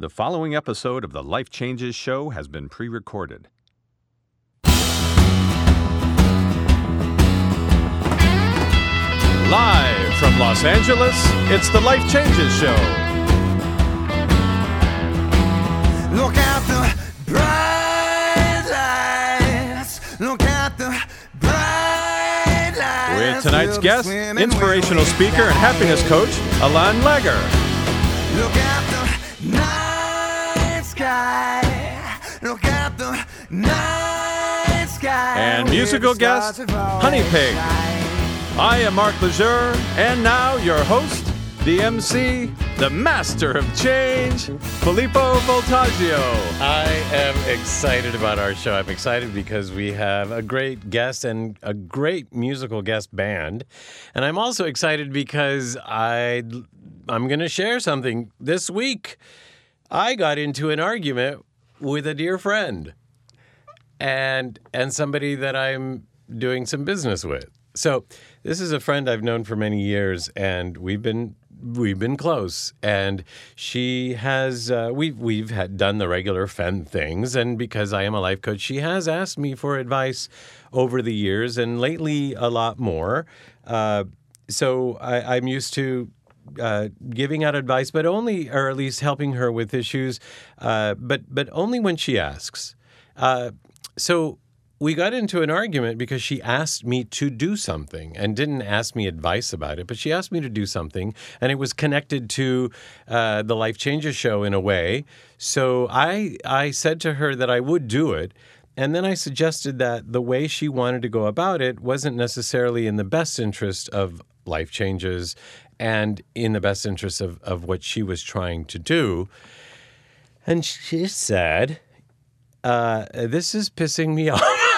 The following episode of the Life Changes Show has been pre-recorded. Live from Los Angeles, it's the Life Changes Show. Look at the bright lights. Look at the bright lights. With tonight's guest, inspirational speaker and happiness coach, Alain Lager. Look at the night sky. Look at the night sky. And musical guest, Honey Pig. I am Mark Lejeune, and now your host, the MC, the master of change, Filippo Voltaggio. I am excited about our show. I'm excited because we have a great guest and a great musical guest band. And I'm also excited because I'm going to share something. This week, I got into an argument with a dear friend and somebody that I'm doing some business with. So this is a friend I've known for many years, and we've been close. And she has we've done the regular friend things, and because I am a life coach, she has asked me for advice over the years, and lately a lot more. So I'm used to giving out advice, but only, or at least helping her with issues, but only when she asks. So we got into an argument because she asked me to do something and didn't ask me advice about it, but she asked me to do something, and it was connected to the Life Changes Show in a way. So I said to her that I would do it, and then I suggested that the way she wanted to go about it wasn't necessarily in the best interest of Life Changes and in the best interest of what she was trying to do. And she said, this is pissing me off.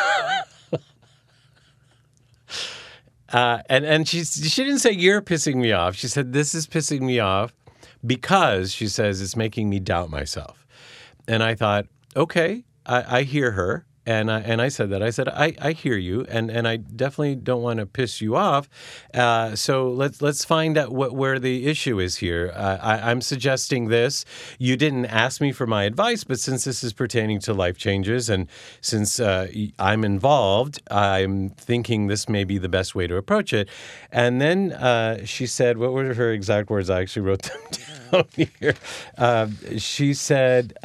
And she didn't say, you're pissing me off. She said, this is pissing me off because, she says, it's making me doubt myself. And I thought, okay, I hear her. And I said that. I said, I hear you, and I definitely don't want to piss you off. So let's find out where the issue is here. I'm suggesting this. You didn't ask me for my advice, but since this is pertaining to life changes, and since I'm involved, I'm thinking this may be the best way to approach it. And then she said, what were her exact words? I actually wrote them down here. She said,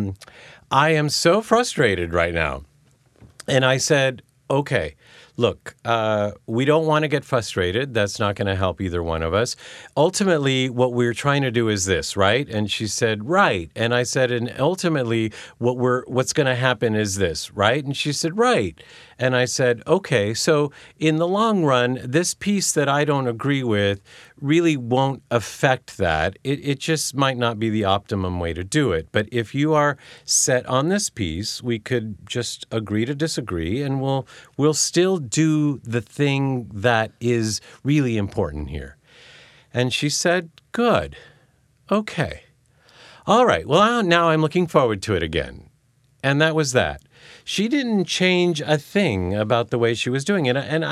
I am so frustrated right now. And I said, okay, look, we don't want to get frustrated. That's not going to help either one of us. Ultimately, what we're trying to do is this, right? And she said, right. And I said, and ultimately, what's going to happen is this, right? And she said, right. And I said, okay, so in the long run, this piece that I don't agree with really won't affect that. It just might not be the optimum way to do it. But if you are set on this piece, we could just agree to disagree, and we'll still do the thing that is really important here. And she said, good. Okay. All right. Well, now I'm looking forward to it again. And that was that. She didn't change a thing about the way she was doing it. And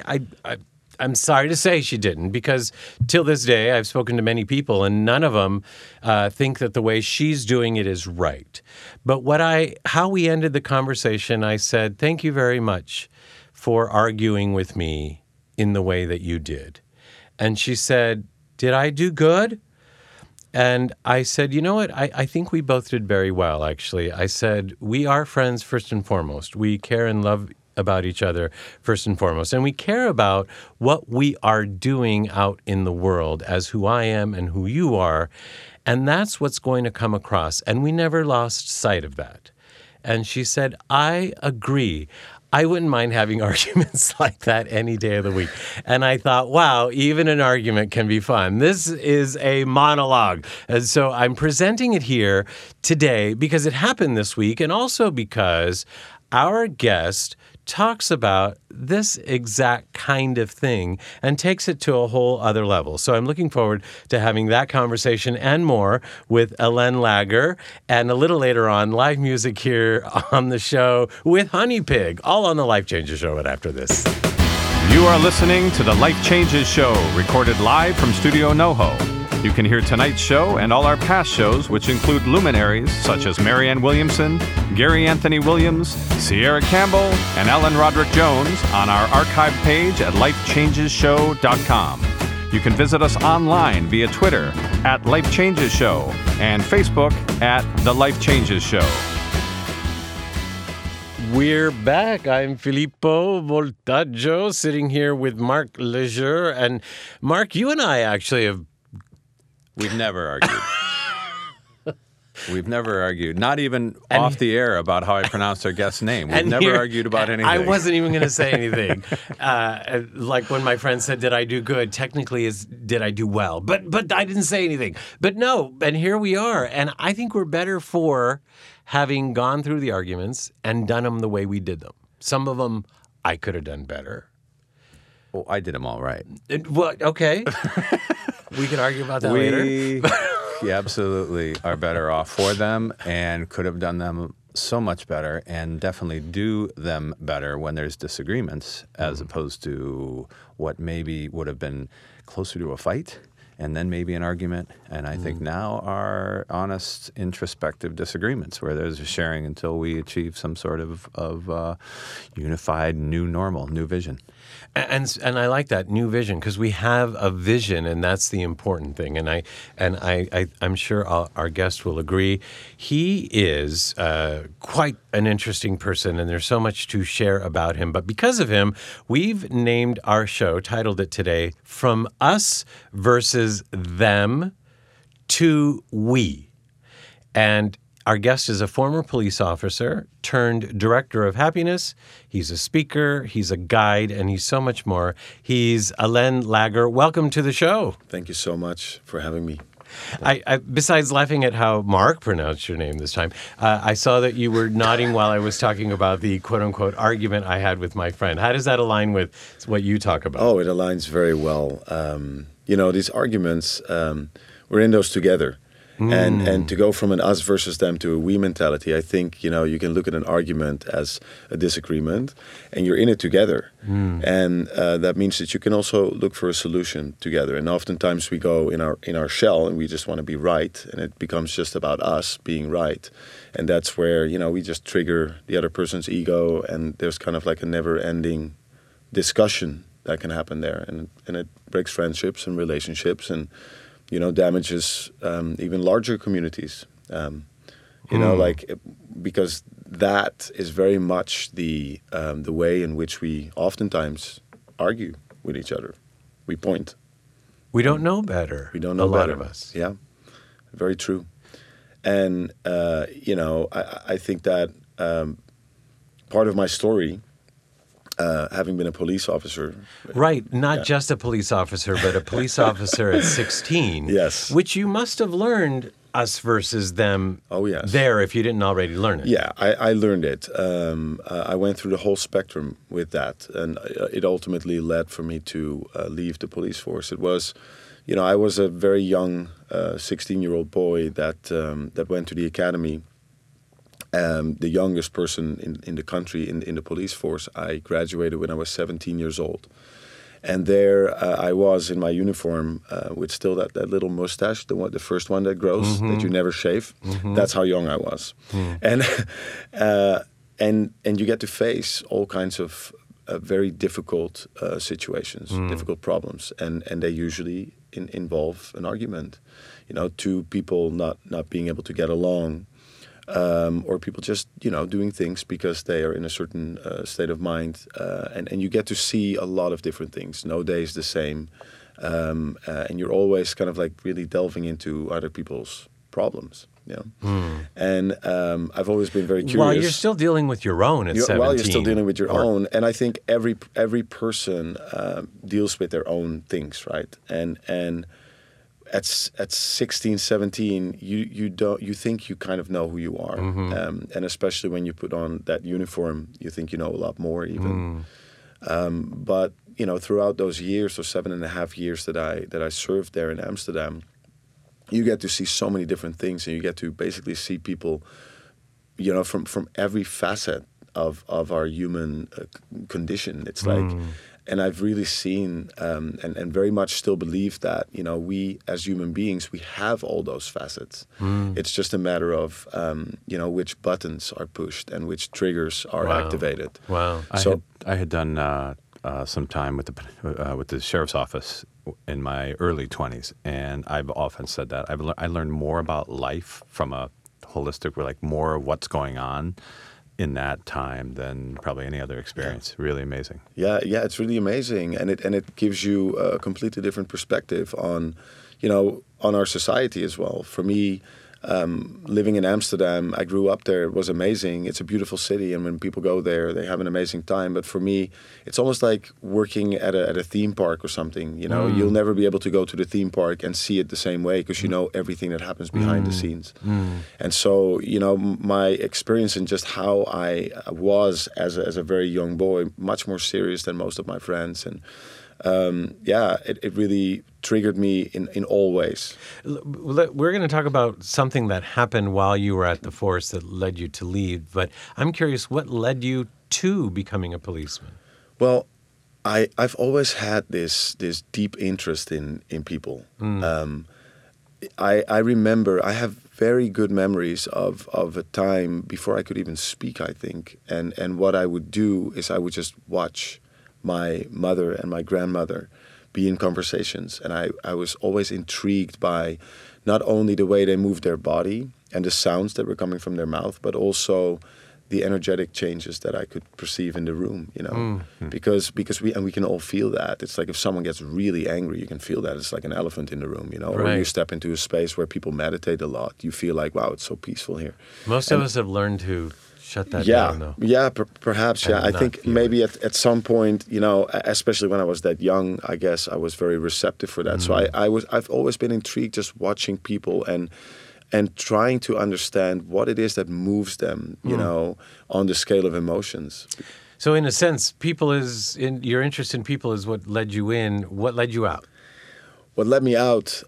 I'm sorry to say she didn't, because till this day, I've spoken to many people, and none of them think that the way she's doing it is right. But how we ended the conversation, I said, thank you very much for arguing with me in the way that you did. And she said, did I do good? And I said, you know what? I think we both did very well, actually. I said, we are friends first and foremost. We care and love about each other first and foremost. And we care about what we are doing out in the world as who I am and who you are. And that's what's going to come across. And we never lost sight of that. And she said, I agree. I wouldn't mind having arguments like that any day of the week. And I thought, wow, even an argument can be fun. This is a monologue. And so I'm presenting it here today because it happened this week, and also because our guest talks about this exact kind of thing and takes it to a whole other level. So I'm looking forward to having that conversation and more with Alain Lager, and a little later on, live music here on the show with Honey Pig, all on the Life Changes Show right after this. You are listening to the Life Changes Show, recorded live from Studio NoHo. You can hear tonight's show and all our past shows, which include luminaries such as Marianne Williamson, Gary Anthony Williams, Sierra Campbell, and Alan Roderick Jones on our archive page at lifechangesshow.com. You can visit us online via Twitter at Life Changes Show and Facebook at The Life Changes Show. We're back. I'm Filippo Voltaggio, sitting here with Mark Leisure. And Mark, you and I actually have... We've never argued. We've never argued, not even off the air, about how I pronounce our guest's name. We've never argued about anything. I wasn't even going to say anything. Like when my friend said, did I do good? Technically, did I do well? But I didn't say anything. But no, and here we are. And I think we're better for having gone through the arguments and done them the way we did them. Some of them I could have done better. Well, I did them all right. Okay. We could argue about that later. We absolutely are better off for them and could have done them so much better and definitely do them better when there's disagreements as opposed to what maybe would have been closer to a fight and then maybe an argument. And I think now are honest, introspective disagreements where there's a sharing until we achieve some sort of unified new normal, new vision. And I like that new vision because we have a vision, and that's the important thing. And I'm sure our guest will agree. He is quite an interesting person, and there's so much to share about him. But because of him, we've named our show, titled it today, From Us Versus Them to We. And our guest is a former police officer turned director of happiness. He's a speaker, he's a guide, and he's so much more. He's Alain Lager. Welcome to the show. Thank you so much for having me. I besides laughing at how Mark pronounced your name this time, I saw that you were nodding while I was talking about the quote-unquote argument I had with my friend. How does that align with what you talk about? Oh, it aligns very well. These arguments, we're in those together. And to go from an us versus them to a we mentality, I think, you can look at an argument as a disagreement and you're in it together. And that means that you can also look for a solution together. And oftentimes we go in our shell and we just want to be right. And it becomes just about us being right. And that's where, we just trigger the other person's ego. And there's kind of like a never ending discussion that can happen there. And it breaks friendships and relationships and damages even larger communities, because that is very much the way in which we oftentimes argue with each other. We point. We don't know better. We don't know better. A lot of us. Yeah, very true. And, I think that part of my story, having been a police officer. Right, not just a police officer, but a police officer at 16. Yes. Which you must have learned us versus them there if you didn't already learn it. Yeah, I learned it. I went through the whole spectrum with that, and it ultimately led for me to leave the police force. It was, I was a very young 16-year-old boy that went to the academy. The youngest person in the country in the police force. I graduated when I was 17 years old. And there I was in my uniform with still that little mustache, the first one that grows, that you never shave. That's how young I was. And you get to face all kinds of very difficult situations, difficult problems. And they usually involve an argument. Two people not being able to get along. Or people just, doing things because they are in a certain state of mind. And you get to see a lot of different things. No day is the same. And you're always kind of like really delving into other people's problems. And I've always been very curious. Well, you're still dealing with your own at 17. Well, you're still dealing with your own. And I think every person deals with their own things, right? And at 16, 17, you think you kind of know who you are, and especially when you put on that uniform, you think you know a lot more even. But throughout those years, or 7.5 years that I served there in Amsterdam, you get to see so many different things, and you get to basically see people, from every facet of our human condition. It's like, And I've really seen and very much still believe that, you know, we as human beings, we have all those facets. It's just a matter of, you know, which buttons are pushed and which triggers are activated. Wow. I had done some time with the sheriff's office in my early 20s, and I've often said that I learned more about life from a holistic, like more of what's going on in that time than probably any other experience. Really amazing. Yeah, it's really amazing, and it gives you a completely different perspective on, you know, on our society as well. For me, living in Amsterdam, I grew up there. It was amazing. It's a beautiful city, and when people go there, they have an amazing time. But for me, it's almost like working at a theme park or something. You know, you'll never be able to go to the theme park and see it the same way because you know everything that happens behind the scenes. And so, you know, my experience and just how I was as a very young boy, much more serious than most of my friends, and it really triggered me in all ways. We're going to talk about something that happened while you were at the force that led you to leave, but I'm curious, what led you to becoming a policeman? Well, I've always had this deep interest in people. I remember, I have very good memories of a time before I could even speak, I think, and what I would do is I would just watch my mother and my grandmother be in conversations. And I was always intrigued by not only the way they moved their body and the sounds that were coming from their mouth, but also the energetic changes that I could perceive in the room, you know, because we can all feel that. It's like if someone gets really angry, you can feel that. It's like an elephant in the room, you know, or you step into a space where people meditate a lot. You feel like, wow, it's so peaceful here. Most of us have learned to shut that down, though. Yeah, perhaps, yeah. I think maybe at some point, you know, especially when I was that young, I guess I was very receptive for that. So I've always been intrigued just watching people and trying to understand what it is that moves them, you know, on the scale of emotions. So in a sense, your interest in people is what led you in. What led you out? What led me out?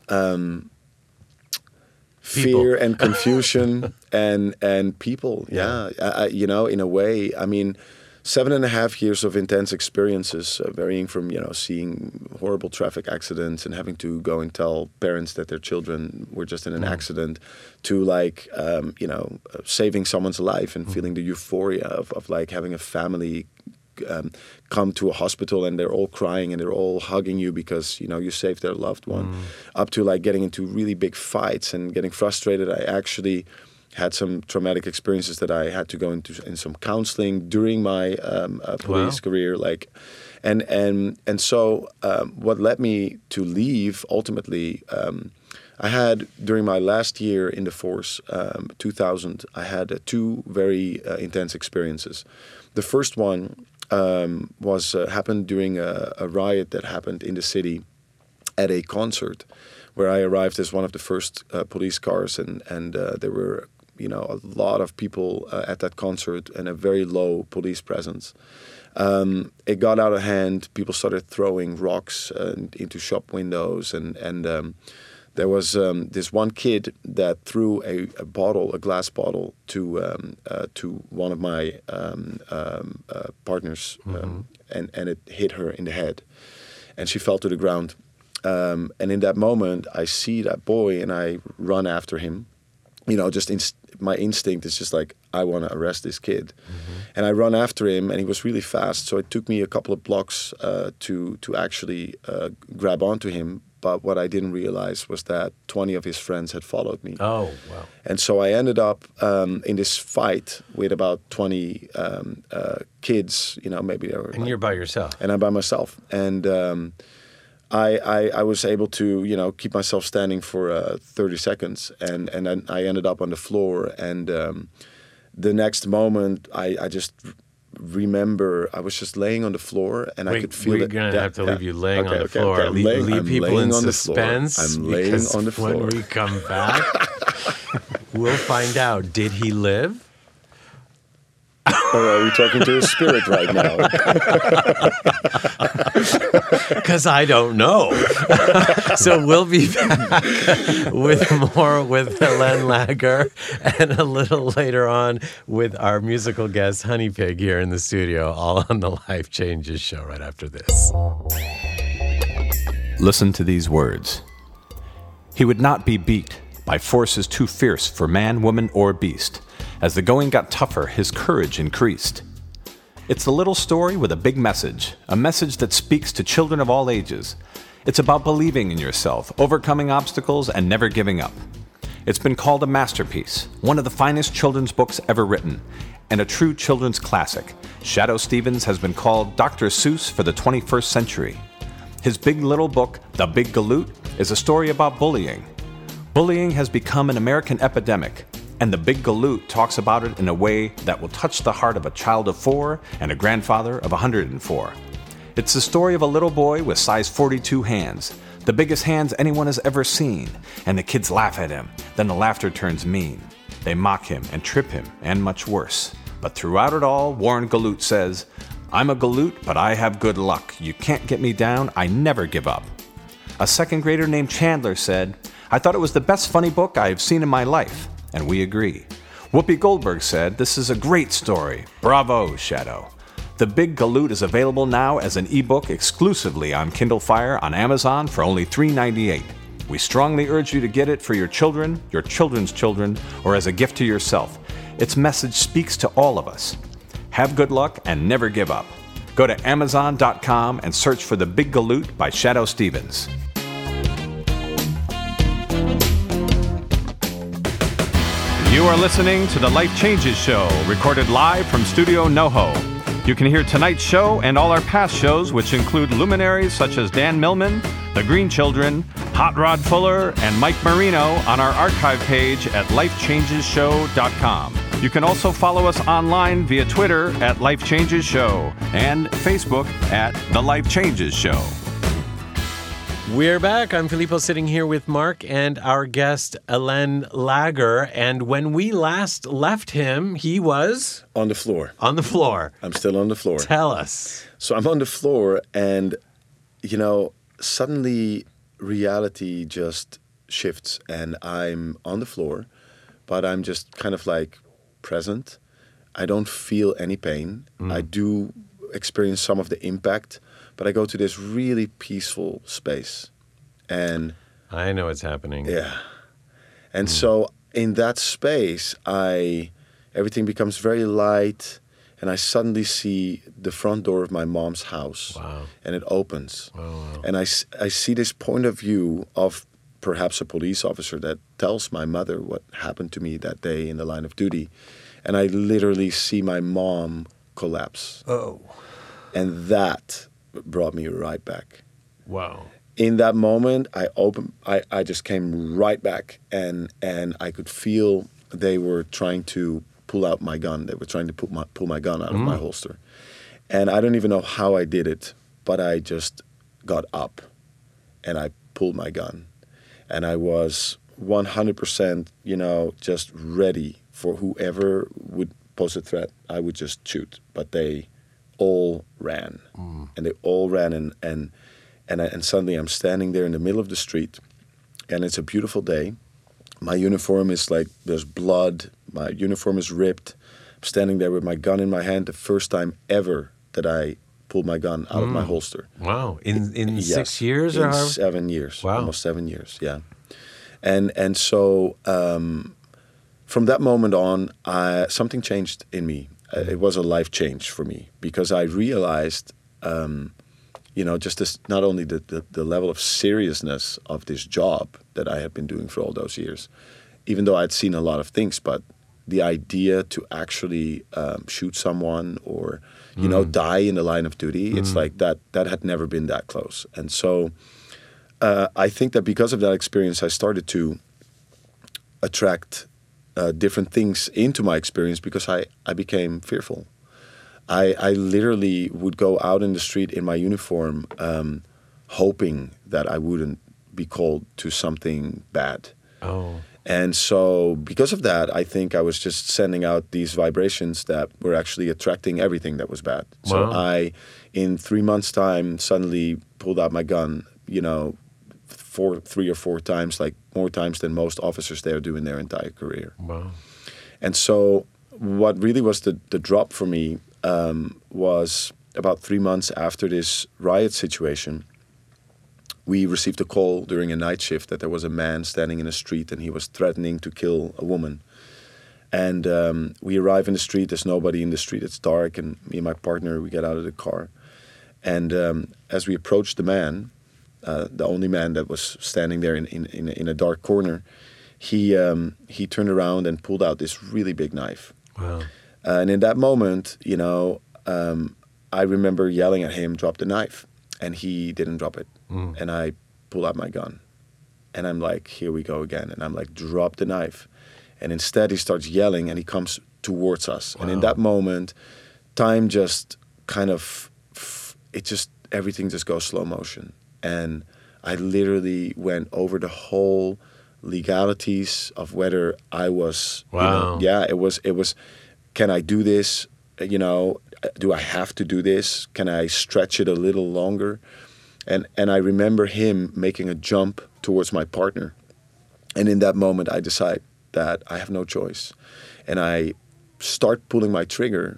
Fear and confusion and people. Yeah. You know, in a way, I mean, 7.5 years of intense experiences, varying from, you know, seeing horrible traffic accidents and having to go and tell parents that their children were just in an accident, to like, you know, saving someone's life and feeling the euphoria of like having a family come to a hospital and they're all crying and they're all hugging you because, you know, you saved their loved one, up to like getting into really big fights and getting frustrated. I actually had some traumatic experiences that I had to go in some counseling during my police career, like, and so what led me to leave ultimately. I had, during my last year in the force, 2000, I had two very intense experiences. The first one happened during a riot that happened in the city at a concert, where I arrived as one of the first police cars, and there were, you know, a lot of people at that concert and a very low police presence. It got out of hand. People started throwing rocks into shop windows, and there was this one kid that threw a glass bottle to one of my partners, and it hit her in the head, and she fell to the ground. And in that moment, I see that boy, and I run after him. You know, just my instinct is just like, I want to arrest this kid. And I run after him, and he was really fast. So it took me a couple of blocks to actually grab onto him. But what I didn't realize was that 20 of his friends had followed me. Oh, wow. And so I ended up in this fight with about 20 kids, you know, maybe they were... And you're by yourself. And I'm by myself. And I was able to, you know, keep myself standing for 30 seconds. And then I ended up on the floor. And the next moment, I just... remember I was just laying on the floor and I could feel it. We're going to have to leave you laying on the floor. Okay. Leave people in suspense. I'm laying on the floor. When we come back, we'll find out. Did he live? Or are we talking to a spirit right now? Because I don't know. So we'll be back with more with Helene Lager and a little later on with our musical guest, Honey Pig, here in the studio, all on the Life Changes show right after this. Listen to these words. He would not be beat by forces too fierce for man, woman, or beast. As the going got tougher, his courage increased. It's a little story with a big message, a message that speaks to children of all ages. It's about believing in yourself, overcoming obstacles, and never giving up. It's been called a masterpiece, one of the finest children's books ever written, and a true children's classic. Shadoe Stevens has been called Dr. Seuss for the 21st century. His big little book, The Big Galoot, is a story about bullying. Bullying has become an American epidemic, and The Big Galoot talks about it in a way that will touch the heart of a child of 4 and a grandfather of 104. It's the story of a little boy with size 42 hands, the biggest hands anyone has ever seen, and the kids laugh at him. Then the laughter turns mean. They mock him and trip him, and much worse. But throughout it all, Warren Galoot says, "I'm a Galoot, but I have good luck. You can't get me down, I never give up." A second grader named Chandler said, "I thought it was the best funny book I have seen in my life." And we agree. Whoopi Goldberg said, "This is a great story. Bravo, Shadoe." The Big Galoot is available now as an ebook exclusively on Kindle Fire on Amazon for only $3.98. We strongly urge you to get it for your children, your children's children, or as a gift to yourself. Its message speaks to all of us. Have good luck and never give up. Go to Amazon.com and search for The Big Galoot by Shadoe Stevens. You are listening to the Life Changes Show, recorded live from Studio NoHo. You can hear tonight's show and all our past shows, which include luminaries such as Dan Millman, The Green Children, Hot Rod Fuller, and Mike Marino on our archive page at lifechangesshow.com. You can also follow us online via Twitter at Life Changes Show and Facebook at The Life Changes Show. We're back. I'm Filippo, sitting here with Mark and our guest, Helene Lager. And when we last left him, he was... On the floor. On the floor. I'm still on the floor. Tell us. So I'm on the floor and, suddenly reality just shifts and I'm on the floor, but I'm just kind of like present. I don't feel any pain. I do experience some of the impact, but I go to this really peaceful space. And I know what's happening. yeah. And so in that space, everything becomes very light, and I suddenly see the front door of my mom's house. Wow. And it opens. Wow. And I see this point of view of perhaps a police officer that tells my mother what happened to me that day in the line of duty. And I literally see my mom collapse. Oh. And that brought me right back. Wow. In that moment, I just came right back, and I could feel they were trying to pull out my gun. They were trying to pull my gun out of my holster. And I don't even know how I did it, but I just got up and I pulled my gun. And I was 100%, just ready for whoever would pose a threat. I would just shoot. But they all ran. And they all ran, and suddenly I'm standing there in the middle of the street, and it's a beautiful day. My uniform is like, there's blood. My uniform is ripped. I'm standing there with my gun in my hand, the first time ever that I pulled my gun out of my holster. Wow. In Yes, 6 years? in or 7 years. Wow. Almost 7 years, yeah. And so from that moment on, something changed in me. It was a life change for me, because I realized, just this, not only the level of seriousness of this job that I had been doing for all those years, even though I'd seen a lot of things, but the idea to actually shoot someone or, die in the line of duty, it's like that had never been that close. And so I think that because of that experience, I started to attract different things into my experience, because I became fearful. I literally would go out in the street in my uniform hoping that I wouldn't be called to something bad. Oh. And so because of that, I think I was just sending out these vibrations that were actually attracting everything that was bad. So Wow. I, in 3 months' time, suddenly pulled out my gun, 3 or 4 times, like more times than most officers there do in their entire career. Wow. And so what really was the drop for me was about 3 months after this riot situation. We received a call during a night shift that there was a man standing in the street and he was threatening to kill a woman. And we arrive in the street, there's nobody in the street, it's dark, and me and my partner, we get out of the car. And as we approached the man, the only man that was standing there in a dark corner, he turned around and pulled out this really big knife. Wow. And in that moment, I remember yelling at him, drop the knife. And he didn't drop it. And I pull out my gun. And I'm like, here we go again. And I'm like, drop the knife. And instead he starts yelling and he comes towards us. Wow. And in that moment, time just kind of, everything just goes slow motion. And I literally went over the whole legalities of whether I was, Wow. it was, can I do this? Do I have to do this? Can I stretch it a little longer? And I remember him making a jump towards my partner. And in that moment, I decide that I have no choice. And I start pulling my trigger.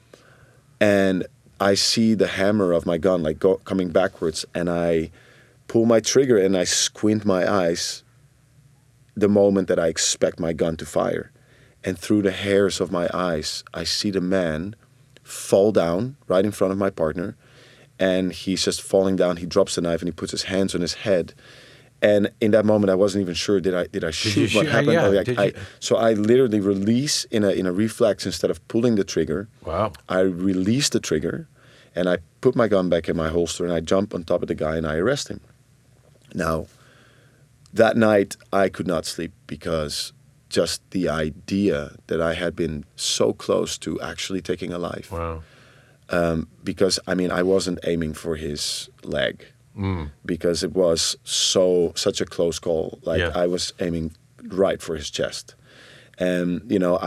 And I see the hammer of my gun coming backwards. And I pull my trigger and I squint my eyes the moment that I expect my gun to fire. And through the hairs of my eyes, I see the man fall down right in front of my partner. And he's just falling down. He drops the knife and he puts his hands on his head. And in that moment, I wasn't even sure, did I shoot? What happened? Yeah. So I literally release in a reflex instead of pulling the trigger. Wow. I release the trigger and I put my gun back in my holster and I jump on top of the guy and I arrest him. Now, that night, I could not sleep because just the idea that I had been so close to actually taking a life. Wow. Because, I wasn't aiming for his leg because it was such a close call. Like, Yeah. I was aiming right for his chest. And,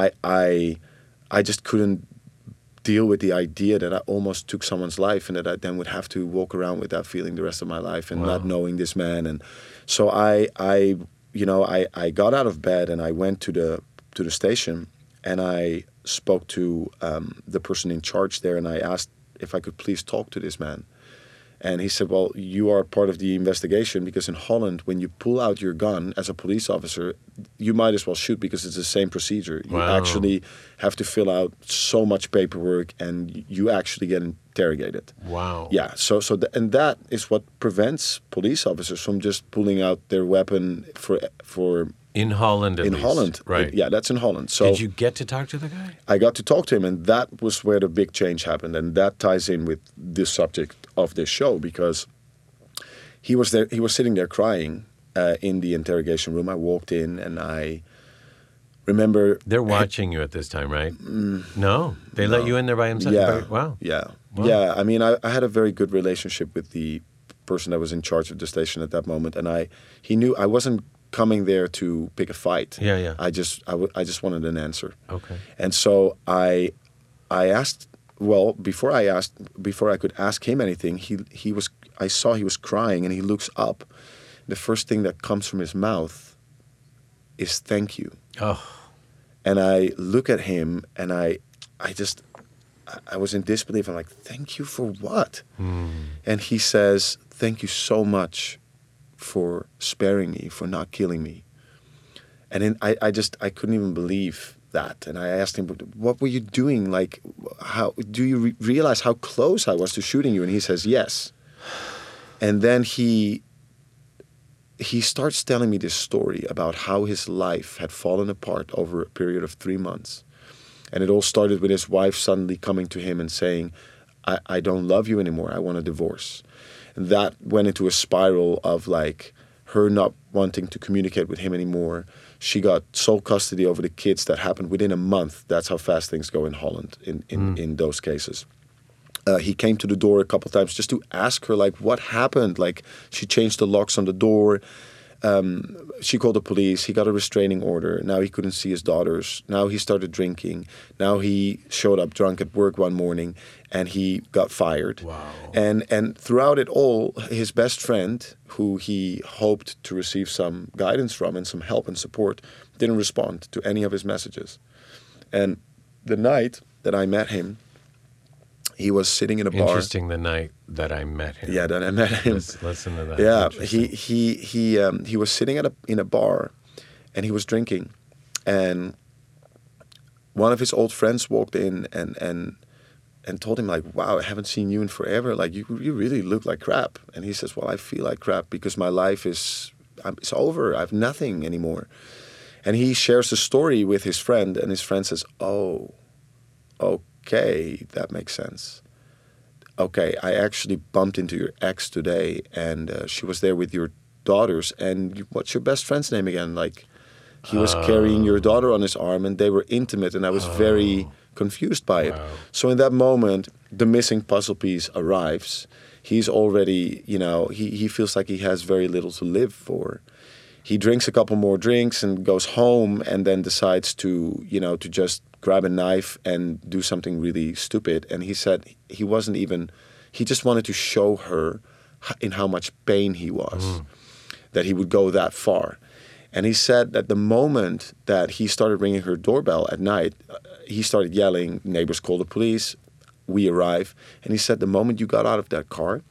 I just couldn't deal with the idea that I almost took someone's life and that I then would have to walk around with that feeling the rest of my life and not knowing this man. And so I got out of bed and I went to the station and I spoke to the person in charge there and I asked if I could please talk to this man. And he said, well, you are part of the investigation because in Holland, when you pull out your gun as a police officer, you might as well shoot because it's the same procedure. You Wow. actually have to fill out so much paperwork and you actually get interrogated. Wow. Yeah, and that is what prevents police officers from just pulling out their weapon for In Holland, at in least. Holland. Right. Yeah, that's in Holland. So Did you get to talk to the guy? I got to talk to him, and that was where the big change happened. And that ties in with this subject of this show because he was there. He was sitting there crying in the interrogation room. I walked in, and I remember They're watching you at this time, right? No. They let you in there by himself? Yeah. Wow. Yeah. Wow. Yeah. I had a very good relationship with the person that was in charge of the station at that moment, and he knew I wasn't coming there to pick a fight. Yeah. I just wanted an answer. Okay. And so I asked. Well, before I could ask him anything, I saw he was crying, and he looks up. The first thing that comes from his mouth is "thank you." Oh. And I look at him, and I was in disbelief. I'm like, "Thank you for what?" And he says, "Thank you so much for sparing me, for not killing me." And then I couldn't even believe that. And I asked him, "What were you doing? Like, how do you realize how close I was to shooting you?" And he says, "Yes." And then he starts telling me this story about how his life had fallen apart over a period of 3 months. And it all started with his wife suddenly coming to him and saying, I don't love you anymore. I want a divorce. And that went into a spiral of like her not wanting to communicate with him anymore. She got sole custody over the kids. That happened within a month. That's how fast things go in Holland in those cases. He came to the door a couple times just to ask her, like, what happened? Like, she changed the locks on the door. She called the police. He got a restraining order. Now he couldn't see his daughters. Now he started drinking. Now he showed up drunk at work one morning, and he got fired. Wow. And throughout it all, his best friend, who he hoped to receive some guidance from and some help and support, didn't respond to any of his messages. And the night that I met him, he was sitting in a bar. Interesting, the night that I met him. Yeah, that I met him. Let's listen to that. Yeah, Interesting. he was sitting in a bar, and he was drinking, and one of his old friends walked in and told him, like, "Wow, I haven't seen you in forever. Like, you really look like crap." And he says, "Well, I feel like crap because my life it's over. I have nothing anymore." And he shares the story with his friend, and his friend says, "Oh, okay, that makes sense. Okay, I actually bumped into your ex today, and she was there with your daughters. And what's your best friend's name again? Like, he was carrying your daughter on his arm, and they were intimate, and I was very confused by it." Wow. So in that moment, the missing puzzle piece arrives. He's already, he feels like he has very little to live for. He drinks a couple more drinks and goes home, and then decides to just grab a knife and do something really stupid. And he said he just wanted to show her in how much pain he was, that he would go that far. And he said that the moment that he started ringing her doorbell at night, he started yelling, neighbors call the police, we arrive. And he said the moment you got out of that car,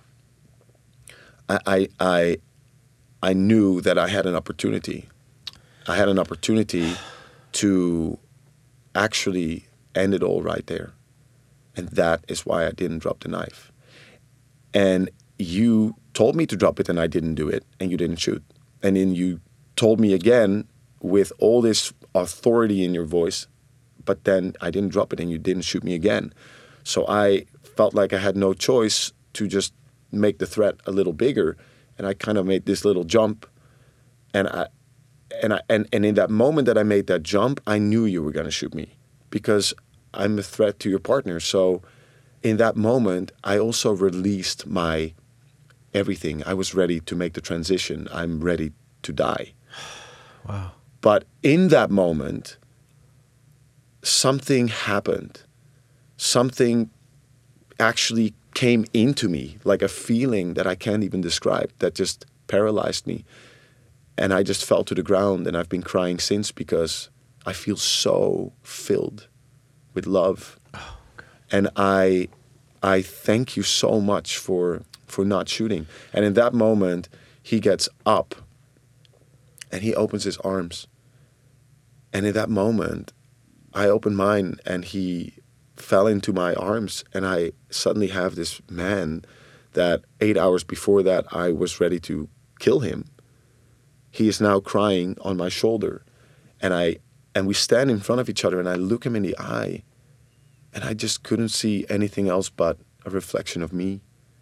I knew that I had an opportunity. I had an opportunity to actually end it all right there. And that is why I didn't drop the knife. And you told me to drop it and I didn't do it, and you didn't shoot. And then you told me again with all this authority in your voice, but then I didn't drop it and you didn't shoot me again. So I felt like I had no choice to just make the threat a little bigger. And I kind of made this little jump, and in that moment that I made that jump, I knew you were going to shoot me because I'm a threat to your partner. So in that moment, I also released my everything. I was ready to make the transition. I'm ready to die. Wow. But in that moment, something happened. Something actually came into me, like a feeling that I can't even describe, that just paralyzed me. And I just fell to the ground, and I've been crying since because I feel so filled with love. Oh, God. And I thank you so much for not shooting. And in that moment, he gets up and he opens his arms. And in that moment, I opened mine and he fell into my arms, and I suddenly have this man that 8 hours before that I was ready to kill him. He is now crying on my shoulder, and we stand in front of each other, and I look him in the eye, and I just couldn't see anything else but a reflection of me.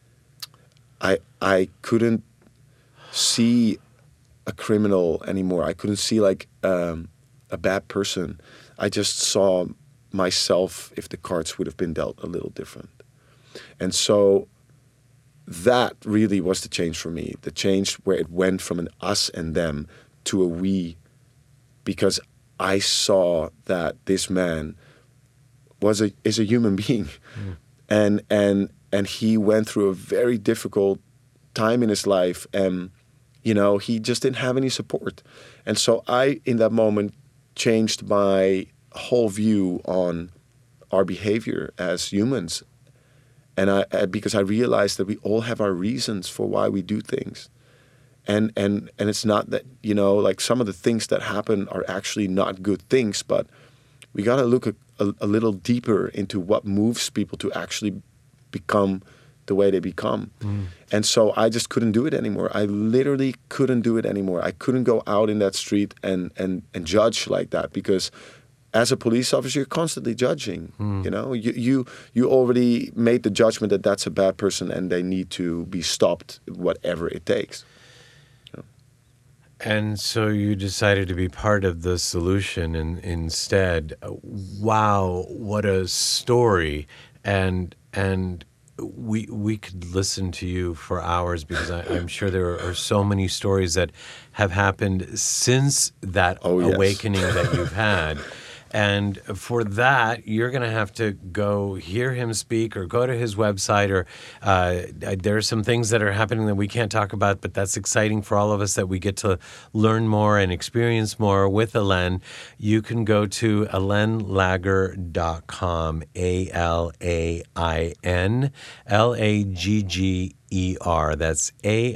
I couldn't see a criminal anymore. I couldn't see like a bad person. I just saw myself if the cards would have been dealt a little different. And so that really was the change for me, the change where it went from an us and them to a we, because I saw that this man is a human being. And he went through a very difficult time in his life, and he just didn't have any support. And so I, in that moment, changed my whole view on our behavior as humans, and because I realized that we all have our reasons for why we do things, and it's not that like some of the things that happen are actually not good things, but we got to look a little deeper into what moves people to actually become the way they become. And so I just couldn't do it anymore. I literally couldn't do it anymore. I couldn't go out in that street and judge like that, because as a police officer, you're constantly judging. You already made the judgment that that's a bad person and they need to be stopped, whatever it takes. And so you decided to be part of the solution, and instead, wow, what a story! And we could listen to you for hours because I'm sure there are so many stories that have happened since that yes. awakening that you've had. And for that, you're going to have to go hear him speak or go to his website. Or there are some things that are happening that we can't talk about, but that's exciting for all of us that we get to learn more and experience more with Alain. You can go to alainlagger.com, ALAINLAGGER. That's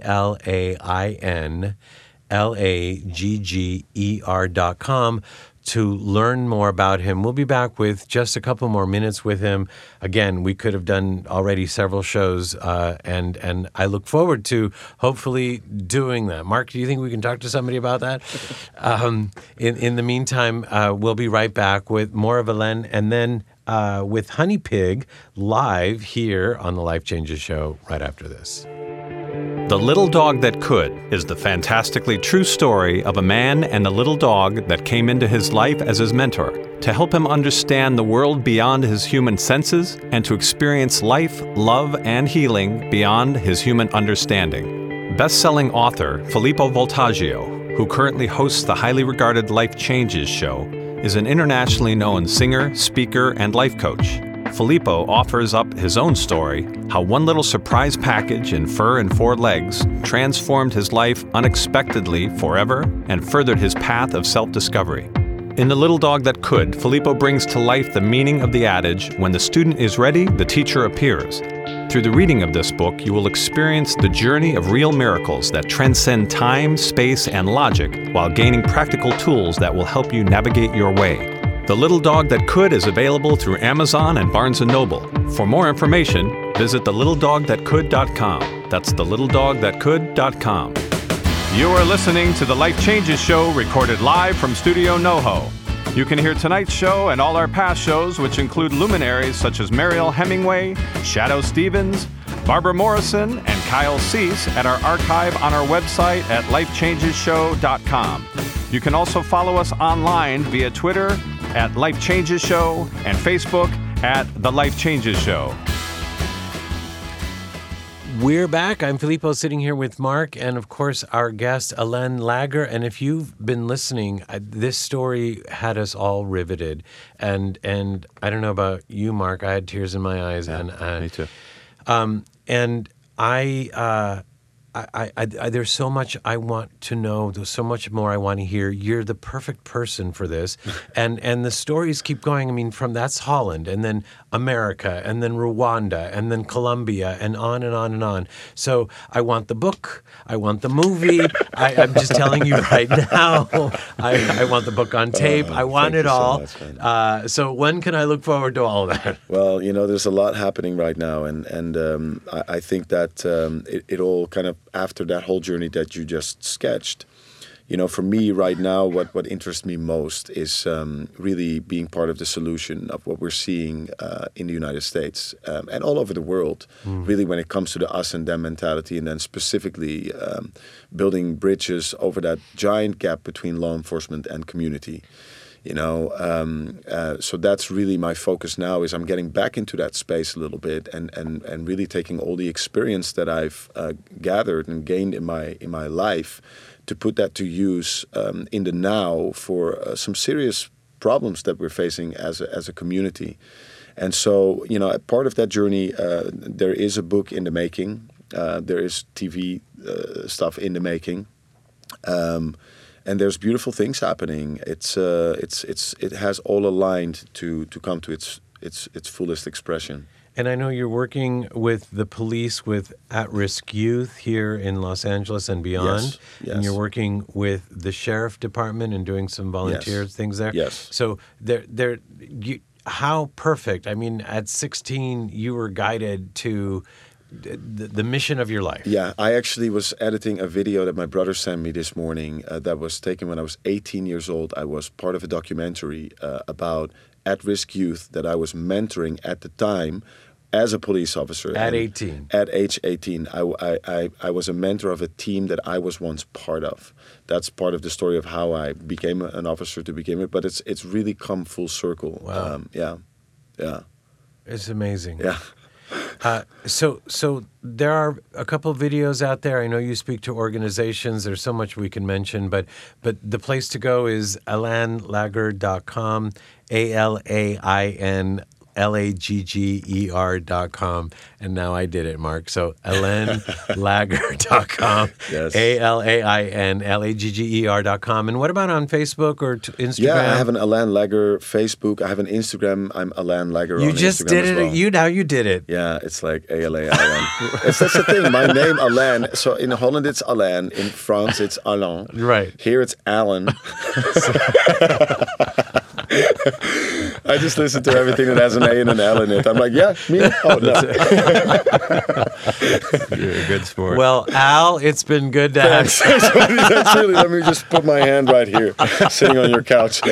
ALAINLAGGER.com. to learn more about him. We'll be back with just a couple more minutes with him. Again, we could have done already several shows, and I look forward to hopefully doing that. Mark, do you think we can talk to somebody about that? In the meantime, we'll be right back with more of Alain, and then with Honey Pig live here on the Life Changes Show right after this. The Little Dog That Could is the fantastically true story of a man and a little dog that came into his life as his mentor to help him understand the world beyond his human senses and to experience life, love, and healing beyond his human understanding. Best-selling author Filippo Voltaggio, who currently hosts the highly regarded Life Changes Show, is an internationally known singer, speaker, and life coach. Filippo offers up his own story, how one little surprise package in fur and 4 legs transformed his life unexpectedly forever and furthered his path of self-discovery. In The Little Dog That Could, Filippo brings to life the meaning of the adage, when the student is ready, the teacher appears. Through the reading of this book, you will experience the journey of real miracles that transcend time, space, and logic while gaining practical tools that will help you navigate your way. The Little Dog That Could is available through Amazon and Barnes & Noble. For more information, visit thelittledogthatcould.com. That's thelittledogthatcould.com. You are listening to the Life Changes Show, recorded live from Studio NoHo. You can hear tonight's show and all our past shows, which include luminaries such as Mariel Hemingway, Shadow Stevens, Barbara Morrison, and Kyle Cease at our archive on our website at lifechangesshow.com. You can also follow us online via Twitter at Life Changes Show and Facebook at The Life Changes Show. We're back. I'm Filippo, sitting here with Mark and, of course, our guest, Alain Lagger. And if you've been listening, this story had us all riveted. And I don't know about you, Mark. I had tears in my eyes. Yeah, and me too. And I there's so much I want to know. There's so much more I want to hear. You're the perfect person for this. And the stories keep going. I mean, from that's Holland, and then America, and then Rwanda, and then Colombia, and on and on and on. So I want the book. I want the movie. I'm just telling you right now. I want the book on tape. I want it all. So when can I look forward to all of that? Well, there's a lot happening right now, and I think that it all kind of, after that whole journey that you just sketched, for me right now, what interests me most is really being part of the solution of what we're seeing in the United States and all over the world, really when it comes to the us and them mentality, and then specifically building bridges over that giant gap between law enforcement and community. So that's really my focus now, is I'm getting back into that space a little bit and really taking all the experience that I've gathered and gained in my life to put that to use in the now for some serious problems that we're facing as a community. And so, part of that journey, there is a book in the making. There is TV stuff in the making. And there's beautiful things happening. It has all aligned to come to its fullest expression. And I know you're working with the police, with at-risk youth here in Los Angeles and beyond. Yes. And you're working with the sheriff department and doing some volunteer things there. Yes. So how perfect. I mean, at 16, you were guided to the mission of your life. Yeah, I actually was editing a video that my brother sent me this morning that was taken when I was 18 years old. I was part of a documentary about at-risk youth that I was mentoring at the time as a police officer. At 18? At age 18. I was a mentor of a team that I was once part of. That's part of the story of how I became an officer to begin with, but it's really come full circle. Wow. Yeah. It's amazing. Yeah. So there are a couple of videos out there. I know you speak to organizations. There's so much we can mention, but the place to go is alainlagger.com, ALAINLAGGER.com. And now I did it, Mark. So alainlagger.com, Yes. ALAINLAGGER.com. And what about on Facebook or Instagram? Yeah, I have an Alain Lagger Facebook. I have an Instagram. I'm Alain Lagger on You just Instagram did as it. well. You did it. Yeah, it's like ALAIN. That's the thing. My name, Alain. So in Holland, it's Alain. In France, it's Alain. Right. Here, it's Alan. I just listen to everything that has an A and an L in it. I'm like, yeah, me? Oh, no. You're a good sport. Well, Al, it's been good to have you. That's really, let me just put my hand right here, sitting on your couch.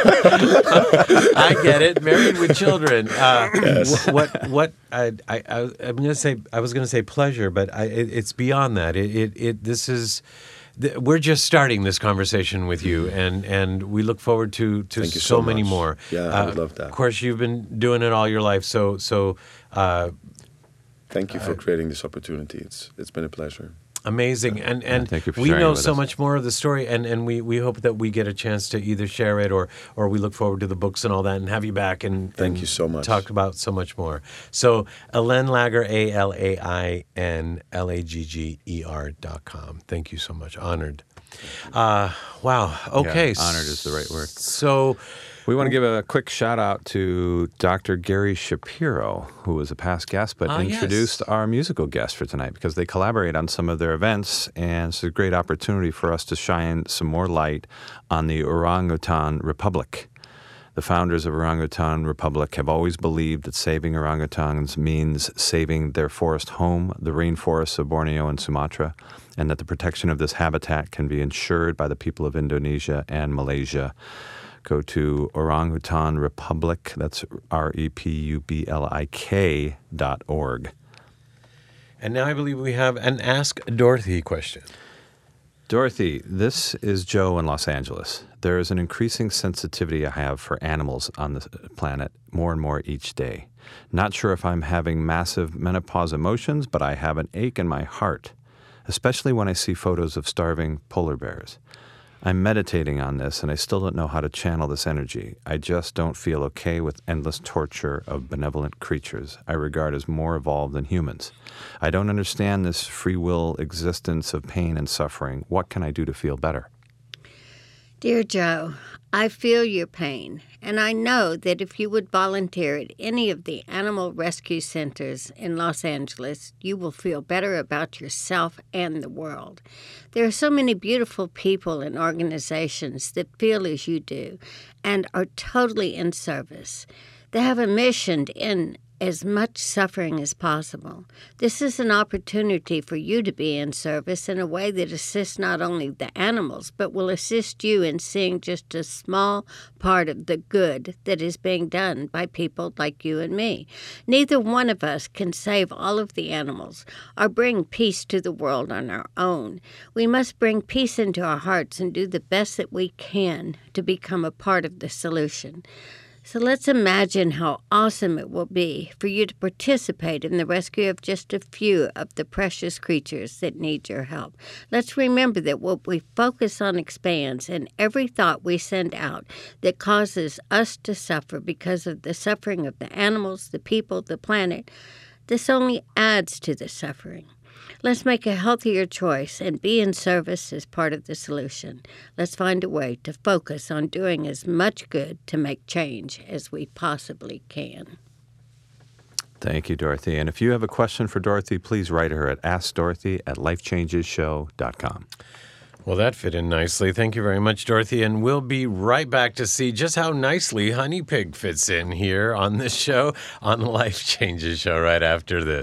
I get it. Married with children. Yes. What I'm gonna say. I was gonna say pleasure, but it's beyond that. This is. We're just starting this conversation with you, and we look forward to Thank you so so many much. more. Yeah, I would love that. Of course, you've been doing it all your life, so Thank you for creating this opportunity. It's been a pleasure. amazing. And thank you for we sharing know with so us. much more of the story, and we hope that we get a chance to either share it or we look forward to the books and all that, and have you back and Thank you so much. talk about so much more. So Alain Lagger, ALAINLAGGER.com. Thank you so much. Honored. Wow. Okay. Yeah, honored is the right word. So We want to give a quick shout out to Dr. Gary Shapiro, who was a past guest, but introduced our musical guest for tonight because they collaborate on some of their events, and it's a great opportunity for us to shine some more light on the Orangutan Republic. The founders of Orangutan Republic have always believed that saving orangutans means saving their forest home, the rainforests of Borneo and Sumatra, and that the protection of this habitat can be ensured by the people of Indonesia and Malaysia. Go to Orangutan Republic, that's REPUBLIK.org. And now I believe we have an Ask Dorothy question. Dorothy, this is Joe in Los Angeles. There is an increasing sensitivity I have for animals on the planet, more and more each day. Not sure if I'm having massive menopause emotions, but I have an ache in my heart, especially when I see photos of starving polar bears. I'm meditating on this, and I still don't know how to channel this energy. I just don't feel okay with endless torture of benevolent creatures I regard as more evolved than humans. I don't understand this free will existence of pain and suffering. What can I do to feel better? Dear Joe, I feel your pain, and I know that if you would volunteer at any of the animal rescue centers in Los Angeles, you will feel better about yourself and the world. There are so many beautiful people and organizations that feel as you do and are totally in service. They have a mission to end as much suffering as possible. This is an opportunity for you to be in service in a way that assists not only the animals, but will assist you in seeing just a small part of the good that is being done by people like you and me. Neither one of us can save all of the animals or bring peace to the world on our own. We must bring peace into our hearts and do the best that we can to become a part of the solution. So let's imagine how awesome it will be for you to participate in the rescue of just a few of the precious creatures that need your help. Let's remember that what we focus on expands, and every thought we send out that causes us to suffer because of the suffering of the animals, the people, the planet, this only adds to the suffering. Let's make a healthier choice and be in service as part of the solution. Let's find a way to focus on doing as much good to make change as we possibly can. Thank you, Dorothy. And if you have a question for Dorothy, please write her at askdorothy@lifechangeshow.com. Well, that fit in nicely. Thank you very much, Dorothy. And we'll be right back to see just how nicely Honey Pig fits in here on this show, on the Life Changes Show, right after this.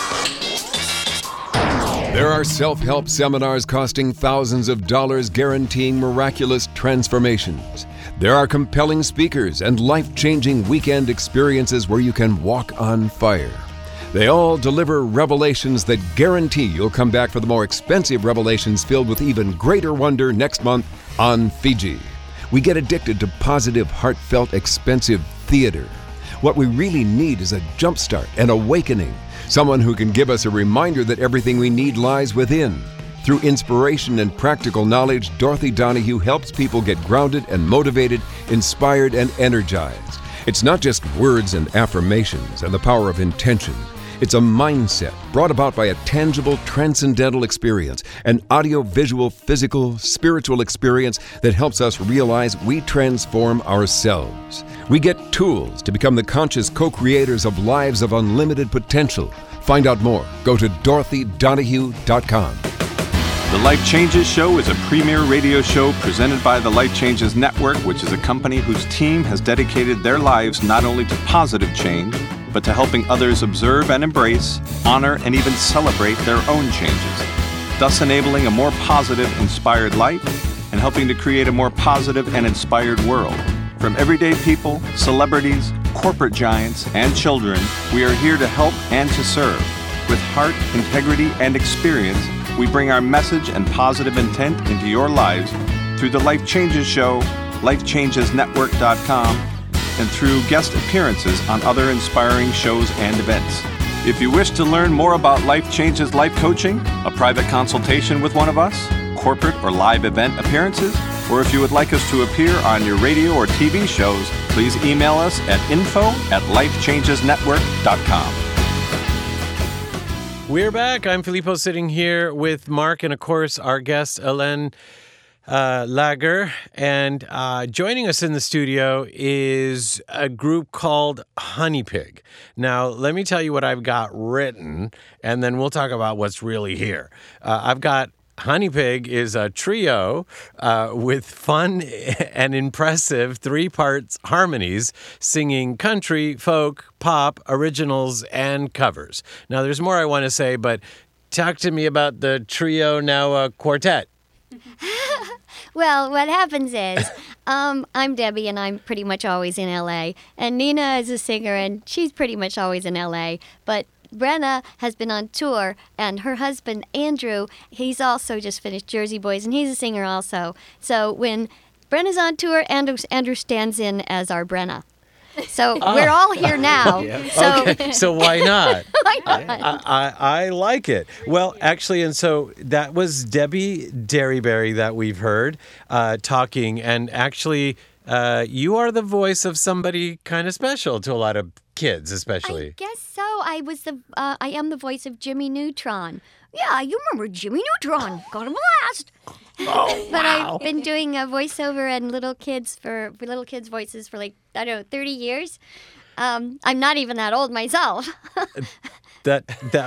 There are self-help seminars costing thousands of dollars guaranteeing miraculous transformations. There are compelling speakers and life-changing weekend experiences where you can walk on fire. They all deliver revelations that guarantee you'll come back for the more expensive revelations filled with even greater wonder next month on Fiji. We get addicted to positive, heartfelt, expensive theater. What we really need is a jumpstart, an awakening, someone who can give us a reminder that everything we need lies within. Through inspiration and practical knowledge, Dorothy Donahue helps people get grounded and motivated, inspired and energized. It's not just words and affirmations and the power of intention. It's a mindset brought about by a tangible, transcendental experience, an audio-visual, physical, spiritual experience that helps us realize we transform ourselves. We get tools to become the conscious co-creators of lives of unlimited potential. Find out more. Go to DorothyDonahue.com. The Life Changes Show is a premier radio show presented by the Life Changes Network, which is a company whose team has dedicated their lives not only to positive change, but to helping others observe and embrace, honor, and even celebrate their own changes, thus enabling a more positive, inspired life and helping to create a more positive and inspired world. From everyday people, celebrities, corporate giants, and children, we are here to help and to serve. With heart, integrity, and experience, we bring our message and positive intent into your lives through the Life Changes Show, LifeChangesNetwork.com, and through guest appearances on other inspiring shows and events. If you wish to learn more about Life Changes Life Coaching, a private consultation with one of us, corporate or live event appearances, or if you would like us to appear on your radio or TV shows, please email us at info@lifechangesnetwork.com. We're back. I'm Filippo sitting here with Mark and, of course, our guest, Ellen Lager. And joining us in the studio is a group called Honey Pig. Now, let me tell you what I've got written, and then we'll talk about what's really here. I've got Honey Pig is a trio with fun and impressive three-part harmonies, singing country, folk, pop, originals, and covers. Now, there's more I want to say, but talk to me about the trio, now a quartet. Well, what happens is, I'm Debbie, and I'm pretty much always in L.A., and Nina is a singer, and she's pretty much always in L.A., but Brenna has been on tour, and her husband, Andrew, he's also just finished Jersey Boys, and he's a singer also. So when Brenna's on tour, Andrew stands in as our Brenna. So we're all here now. So, Okay, so why not? why not? I like it. Well, actually, and so that was Debbie Derryberry that we've heard talking, and actually, you are the voice of somebody kind of special to a lot of kids, especially. I guess so. I am the voice of Jimmy Neutron. Yeah, you remember Jimmy Neutron. Got him last. Oh, But wow. I've been doing a voiceover and little kids voices for like, I don't know, 30 years. I'm not even that old myself. That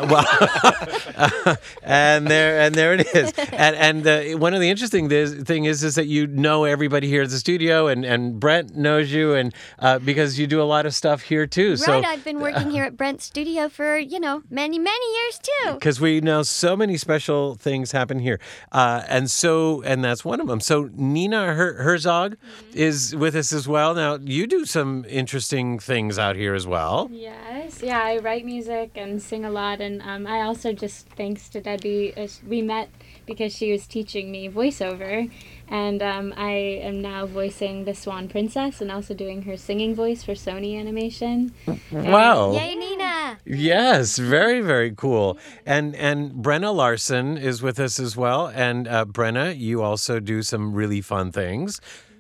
wow, and there it is. And one of the interesting thing is that you know everybody here at the studio, and Brent knows you, and because you do a lot of stuff here too. Right, So I've been working here at Brent's studio for, many, many years too. because we know so many special things happen here, and that's one of them. So Nina Herzog is with us as well. Now you do some interesting things out here as well. Yes, yeah, I write music and sing a lot, and I also just, thanks to Debbie, we met because she was teaching me voiceover, and I am now voicing the Swan Princess and also doing her singing voice for Sony Animation. Wow. Yay, Nina! Yes, very, very cool. And Brenna Larson is with us as well. And Brenna, you also do some really fun things.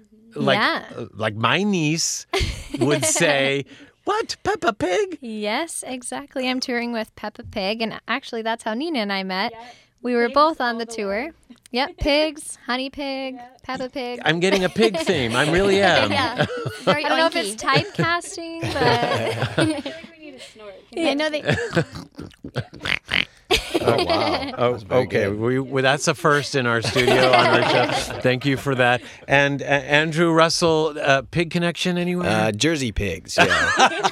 Like my niece would say, "What, Peppa Pig?" Yes, exactly. I'm touring with Peppa Pig, and actually that's how Nina and I met. We were both on the tour. Yep, pigs, Honey Pig, Peppa Pig. I'm getting a pig theme. I really am. Yeah, very I don't know if oinky. it's typecasting, but I feel like we need to snort. I know they. Oh, wow. Oh, okay. That's a first in our studio on our show. Thank you for that. And Andrew Russell, Pig Connection anywhere? Jersey Pigs, yeah.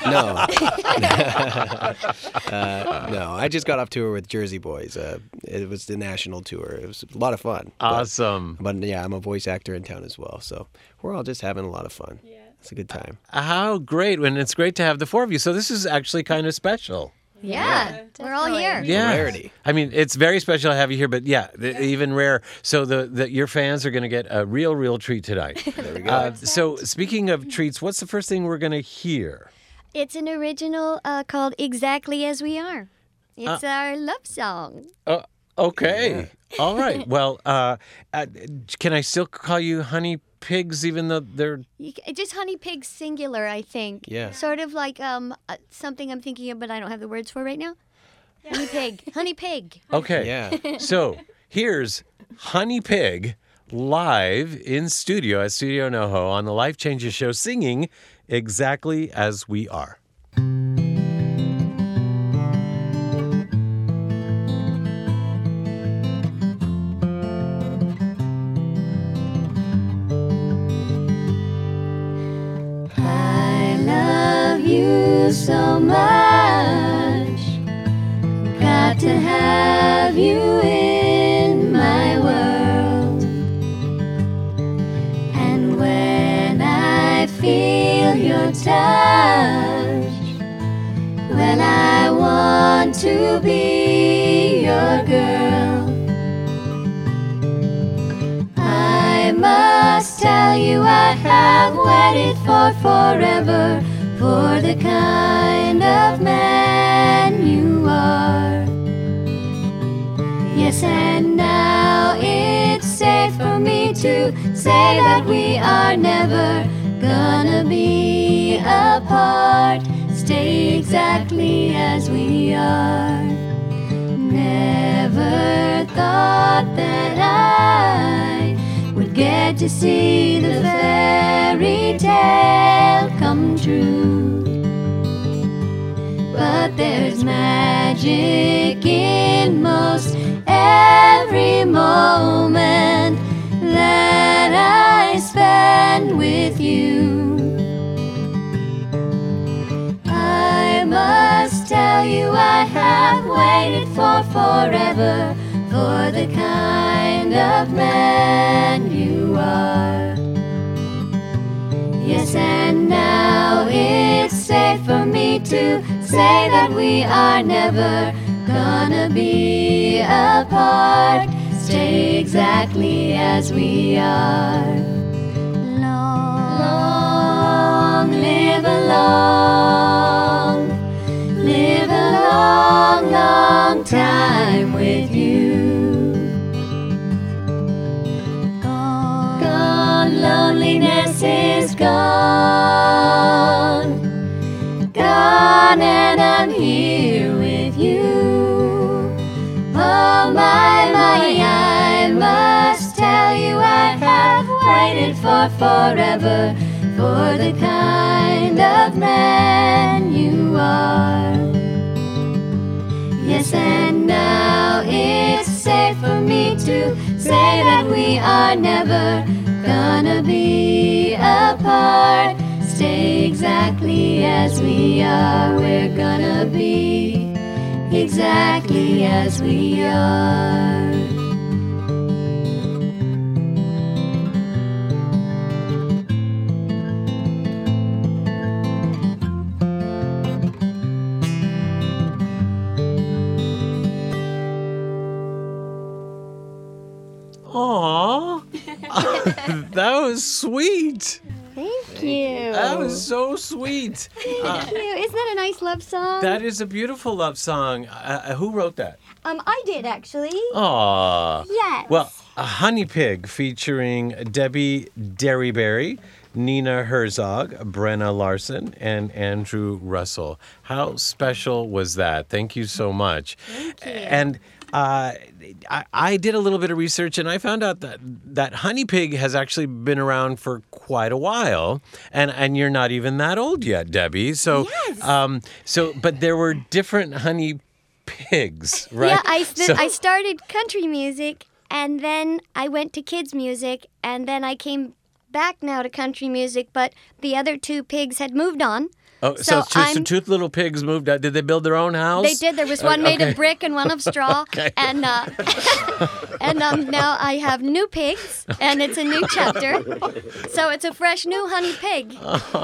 No, I just got off tour with Jersey Boys. It was the national tour. It was a lot of fun. Awesome. But yeah, I'm a voice actor in town as well, so we're all just having a lot of fun. Yeah. It's a good time. How great. And it's great to have the four of you. So this is actually kind of special. Yeah, we're all here. Yeah. Rarity. I mean, it's very special to have you here, but even rare. So your fans are going to get a real treat tonight. There we go. So speaking of treats, what's the first thing we're going to hear? It's an original called Exactly As We Are. It's our love song. Okay. All right. Well, can I still call you Honey Pigs, even though they're... Just Honey Pigs singular, I think. Yeah. Sort of like something I'm thinking of, but I don't have the words for right now. Honey Pig. Honey Pig. Okay. Yeah. So here's Honey Pig live in studio at Studio NoHo on the Life Changes Show, singing Exactly As We Are. I love you so much. Got to have you in my world. And when I feel your touch, well, I want to be your girl. I must tell you I have waited for forever for the kind of man you are. Yes, and now it's safe for me to say that we are never gonna be apart. Stay exactly as we are. Never thought that I would get to see the fairy tale come true. But there's magic in most every moment that I spend with you. I must tell you I have waited for forever for the kind of man you are. Yes, and now it's safe for me to say that we are never gonna be apart. Stay exactly as we are. Long live live a long, long time with you. Gone, loneliness is gone, and I'm here with you. Oh my, I must tell you I have waited for forever for the kind of man you are. Yes, and now it's safe for me to say that we are never gonna be apart. Stay exactly as we are. We're gonna be exactly as we are. Aww. That was sweet. Thank you. That was so sweet. Thank you. Isn't that a nice love song? That is a beautiful love song. Who wrote that? I did actually. Aww. Yes. Well, a Honey Pig featuring Debbie Derryberry, Nina Herzog, Brenna Larson, and Andrew Russell. How special was that? Thank you so much. Thank you. And I did a little bit of research, and I found out that Honey Pig has actually been around for quite a while, and you're not even that old yet, Debbie. So, yes. But there were different Honey Pigs, right? Yeah, I started country music, and then I went to kids music, and then I came back now to country music, but the other two pigs had moved on. Oh, so two little pigs moved out. Did they build their own house? They did. There was one made of brick and one of straw. Okay. And now I have new pigs, and it's a new chapter. So it's a fresh new honey pig.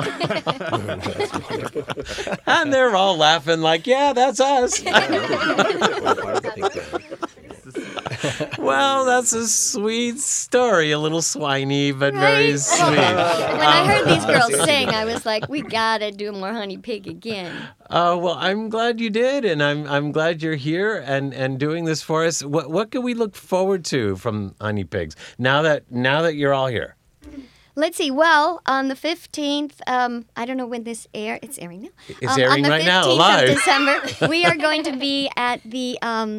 And they're all laughing like, yeah, that's us. Well, that's a sweet story. A little swiney, but very Right? sweet. When I heard these girls sing, I was like, we gotta do more Honey Pig again. Well, I'm glad you did, and I'm glad you're here and doing this for us. What can we look forward to from Honey Pigs now that you're all here? Let's see. Well, on the 15th, I don't know when this airs. It's airing now. It's airing right now, On the 15th live. of December, we are going to be at the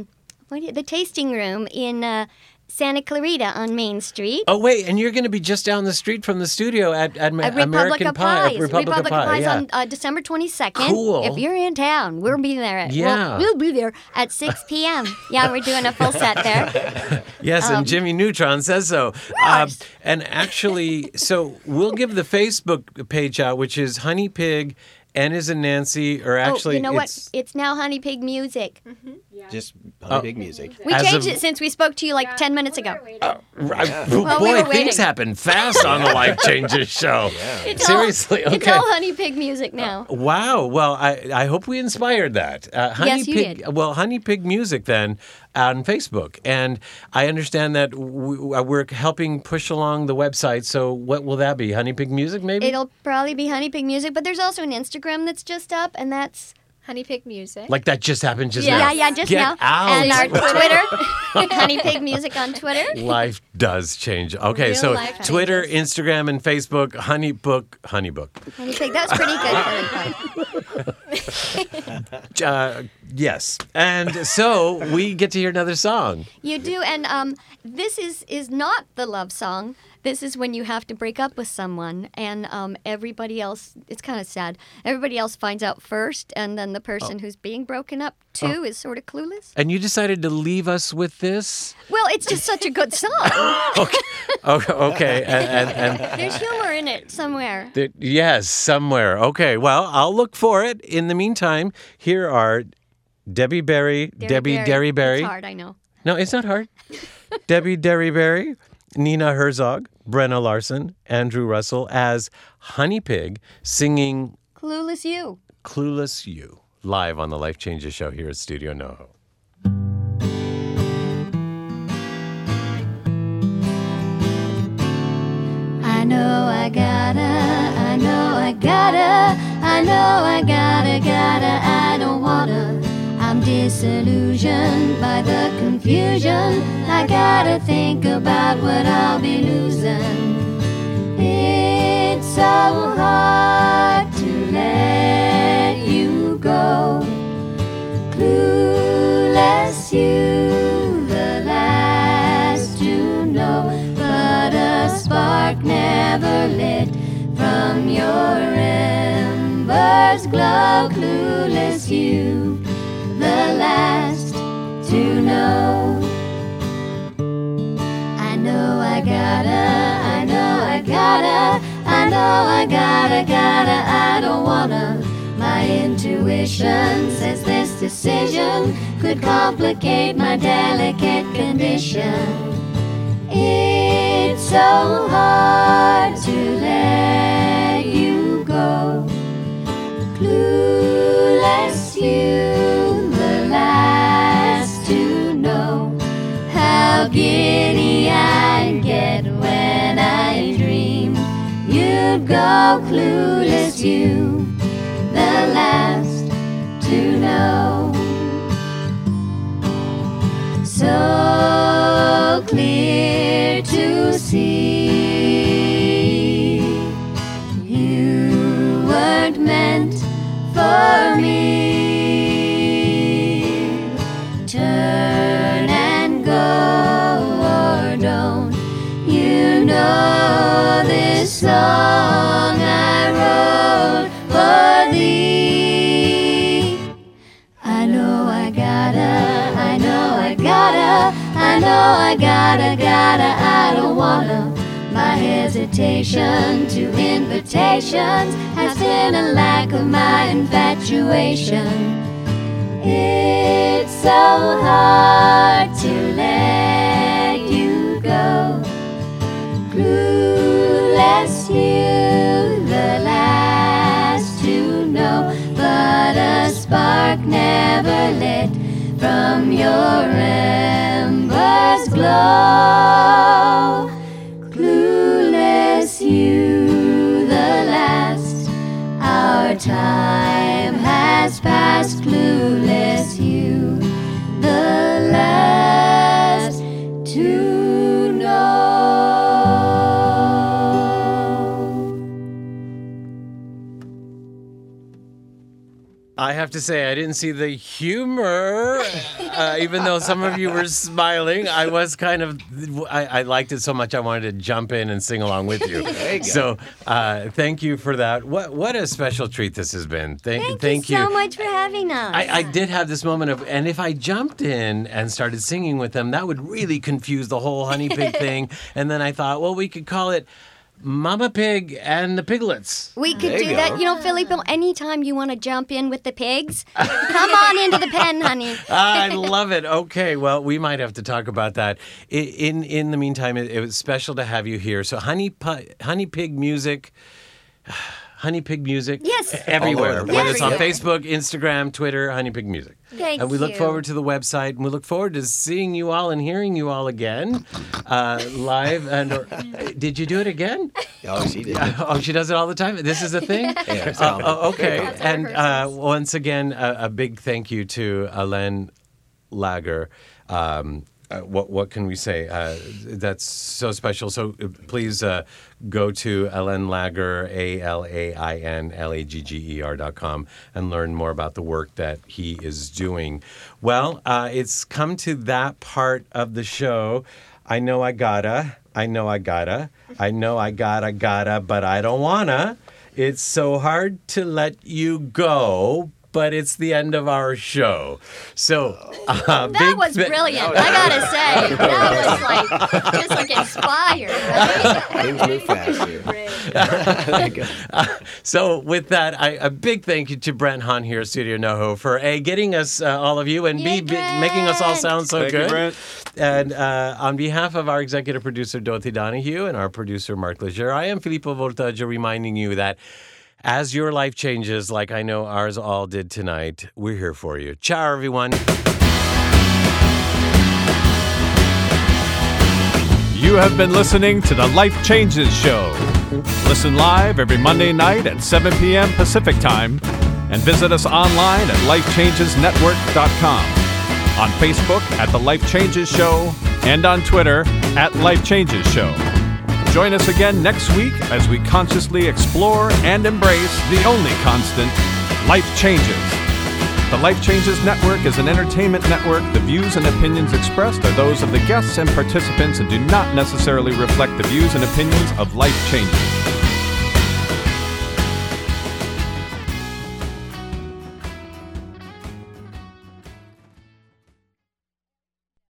tasting room in Santa Clarita on Main Street. Oh wait, and you're going to be just down the street from the studio at Republic American of Pie. Pies. Republic of Pie, yeah. On December 22nd. Cool. If you're in town, we'll be there. Yeah. We'll be there at 6 p.m. Yeah, we're doing a full set there. Yes, and Jimmy Neutron says so. And actually, so we'll give the Facebook page out, which is Honey Pig, N is in Nancy, or actually, you know what? It's now Honey Pig Music. Just Honey Pig music. We As changed of- it since we spoke to you like 10 minutes ago. Right. Well, we Boy, were things waiting. happen fast on the Life Changes show. It's Seriously, all, okay. It's all Honey Pig Music now. Wow. Well, I hope we inspired that. Honey Yes, you Pig, did. Well, Honey Pig Music then on Facebook. And I understand that we're helping push along the website. So what will that be? Honey Pig Music, maybe? It'll probably be Honey Pig Music, but there's also an Instagram that's just up, and that's Honey Pig Music. Like that just happened just now. yeah, just Get now. out. And our Twitter, Honey Pig Music on Twitter. Life does change. Okay, Real so life Twitter, changes. Instagram, and Facebook, Honey Book. Honey Pig, that was pretty good. Yes. And so we get to hear another song. You do, and this is not the love song. This is when you have to break up with someone, and everybody else, it's kind of sad. Everybody else finds out first, and then the person who's being broken up to is sort of clueless. And you decided to leave us with this? Well, it's just such a good song. Okay. And There's humor in it somewhere. yes, somewhere. Okay, well, I'll look for it. In the meantime, here are Debbie Berry, Derry Berry. It's hard, I know. No, it's not hard. Debbie Derry Berry, Nina Herzog, Brenna Larson, Andrew Russell as Honey Pig singing Clueless You. Clueless You, live on the Life Changes show here at Studio NoHo. I know I gotta, I don't wanna. I'm disillusioned by the confusion. I gotta think about what I'll be losing. It's so hard to let you go. Clueless you, the last to know. But a spark never lit from your embers glow. Clueless you, the last to know. I know I gotta, I don't wanna. My intuition says this decision could complicate my delicate condition. It's so hard to let you go. Clueless you, the last to know how giddy I'd get when I dream you'd go. Clueless you, the last to know. So clear to see you weren't meant for me. Turn and go, or don't you know this song I wrote for thee? I know I gotta, I don't wanna. My hesitation to invitations has been a lack of my infatuation. It's so hard to let you go. Clueless you, the last to know. But a spark never lit from your embers glow. Clueless you, the last, our time has passed. Clueless you, the last to know. I have to say, I didn't see the humor, even though some of you were smiling. I was kind of, I liked it so much I wanted to jump in and sing along with you. There you go. So thank you for that. What a special treat this has been. Thank you so much for having us. I did have this moment of, and if I jumped in and started singing with them, that would really confuse the whole Honey Pig thing. And then I thought, well, we could call it Mama Pig and the Piglets. We could do that. You know, Filippo, anytime you want to jump in with the pigs, come on into the pen, honey. I love it. Okay, well, we might have to talk about that. In the meantime, it was special to have you here. So Honey Pig Music... Honey Pig Music. Yes. Everywhere. Yes. Whether it's on Facebook, Instagram, Twitter, Honey Pig Music. Thank and we look you. forward to the website, and we look forward to seeing you all and hearing you all again live. Did you do it again? Oh, she did. Oh, she does it all the time? This is a thing? Okay. And once again, a big thank you to Alain Lager. What can we say? That's so special. So please go to Alain Lager, ALAINLAGGER.com, and learn more about the work that he is doing. Well, it's come to that part of the show. I know I gotta, but I don't wanna. It's so hard to let you go, but it's the end of our show. So that was brilliant. I gotta say, that was just like inspired. Right? Things move fast here. So with that, a big thank you to Brent Hahn here at Studio NoHo for A, getting us all of you, and B, making us all sound so Thank good. you, Brent. And on behalf of our executive producer Dorothy Donahue and our producer Mark Leger, I am Filippo Voltaggio, reminding you that as your life changes, like I know ours all did tonight, we're here for you. Ciao, everyone. You have been listening to the Life Changes Show. Listen live every Monday night at 7 p.m. Pacific Time and visit us online at lifechangesnetwork.com, on Facebook at The Life Changes Show, and on Twitter at Life Changes Show. Join us again next week as we consciously explore and embrace the only constant, life changes. The Life Changes Network is an entertainment network. The views and opinions expressed are those of the guests and participants and do not necessarily reflect the views and opinions of Life Changes.